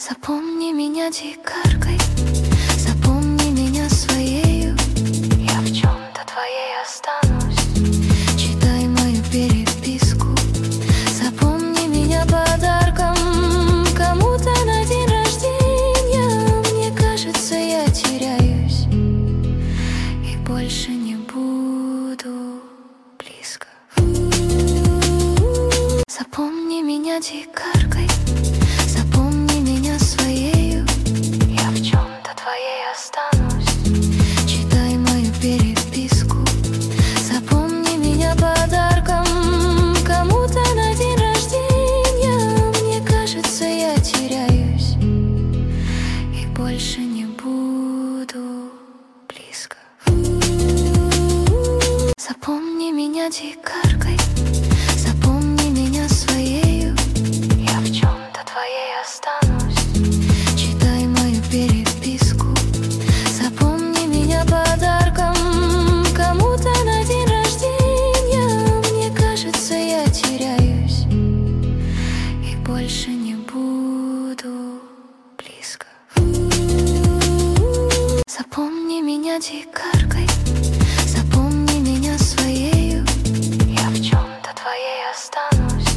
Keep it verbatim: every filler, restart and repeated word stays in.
Запомни меня дикаркой, запомни меня своею. Я в чем-то твоей останусь. Читай мою переписку. Запомни меня подарком кому-то на день рождения. Мне кажется, я теряюсь и больше не буду близко. Запомни меня дикаркой, запомни меня своею. Я в чем-то твоей останусь. Читай мою переписку. Запомни меня подарком кому-то на день рождения. Мне кажется, я теряюсь и больше не буду близко. Запомни меня дикаркой, запомни меня своею. Я в чем-то твоей останусь. Читай мою переписку. Запомни меня подарком кому-то на день рождения. Мне кажется, я теряюсь и больше не буду близко. Запомни меня дикаркой, запомни меня своею. Я в чем-то твоей останусь.